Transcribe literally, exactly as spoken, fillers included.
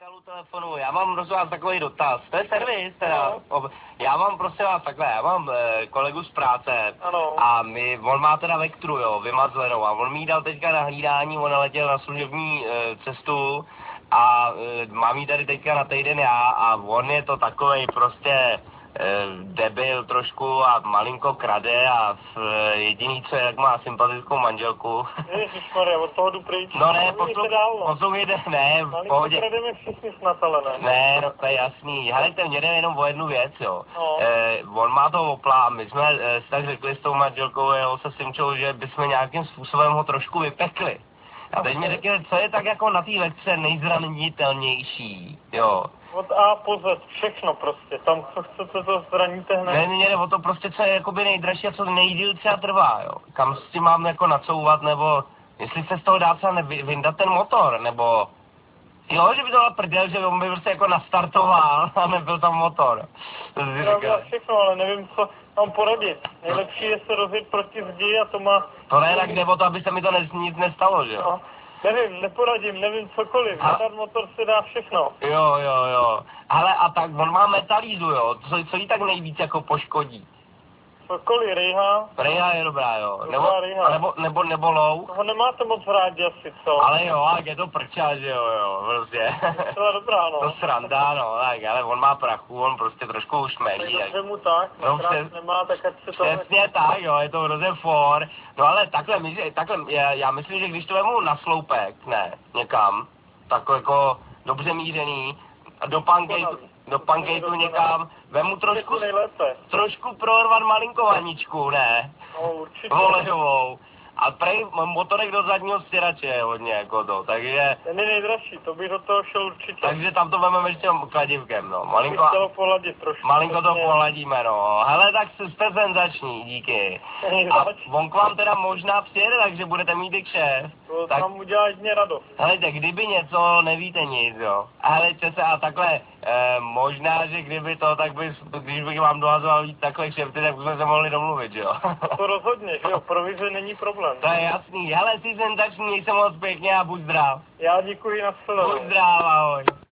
Mikalu telefonu, já mám prosím vás takový dotaz, to je servis teda, no. Já mám prosím vás takhle, já mám e, kolegu z práce ano. A my, on má teda Vectru, jo, vymazlenou a on mi dal teďka na hlídání, on letěl na služební e, cestu a e, mám jí tady teďka na týden já a on je to takovej prostě debil trošku a malinko krade a jediný co je, jak má sympatickou manželku. Ježišmarja, od toho jdu pryč. No ne, poslouchejte, ne, v pohodě. Krademe všichni snad, ale ne. Ne, no, to je jasný. Helejte, mě jde jenom o jednu věc, jo. No. Eh, on má to Opla a my jsme eh, si tak řekli s tou manželkou, jo, se Simčou, že bychom nějakým způsobem ho trošku vypekli. A teď mi řekněte, co je tak jako na té Vectře nejzranitelnější, jo. Od A po Z, všechno prostě, tam co chcete, to zraníte hned. Ne, ne, ne, o to prostě, co je jakoby nejdražší a co nejdýl třeba trvá, jo. Kam s tím mám jako nacouvat, nebo jestli se z toho dá třeba nevy, vyndat ten motor, nebo jo, že by to byla prdel, že on by prostě jako nastartoval a nebyl tam motor. To si říkal. Všechno, ale nevím, co mám poradit. Nejlepší je se rozjet proti zdi a to má... To ne, tak nebo to, aby se mi to ne, nic nestalo, že jo. No. Nevím, neporadím, nevím cokoliv, vydat motor se dá všechno. Jo, jo, jo. Ale a tak on má metalízu, jo, co, co jí tak nejvíc jako poškodí? Cokoliv, rejha. Rejha je dobrá, jo. Dobrá nebo, rejha. nebo, nebo, nebo lou. Toho nemáte moc rádi asi, co? Ale jo, ale je to prča, že jo, jo, prostě. To je dobrá, no. To sranda, no, tak, ale on má prachu, on prostě trošku už melí. Tak mu tak, no, přes, nemá, tak ať se to... Přesně tak, jo, je to hrozně for. No ale takhle, my, takhle já, já myslím, že když to vemu na sloupek, ne, někam, tak jako dobře mířený, do pankejtu, do pankejtu někam, vemu trošku, trošku prorvat malinko vaničku, ne? No, určitě. Olejovou. A prej motorek do zadního stěrače je hodně jako to, takže... Ten je nejdražší, to bych do toho šel určitě. Takže tam to vememe ještě kladivkem, no. Malinko, to pohladit trošku. Malinko to pohladíme, no. Hele, tak jste senzační, díky. A on k vám teda možná přijede, takže budete mít i kšeft. To tak... nám udělá jedině radost. Helejte, kdyby něco, nevíte nic, jo. Helejte se a takhle, eh, možná, že kdyby to, tak by, když bych vám dohazoval víc takhle kšefty, tak bychom se mohli domluvit, jo. To rozhodně, že jo, provize není problém. To je jasný, hele, jsi senzační, měj se moc pěkně a buď zdrav. Já děkuji, na shledanou. Buď zdrav, ahoj.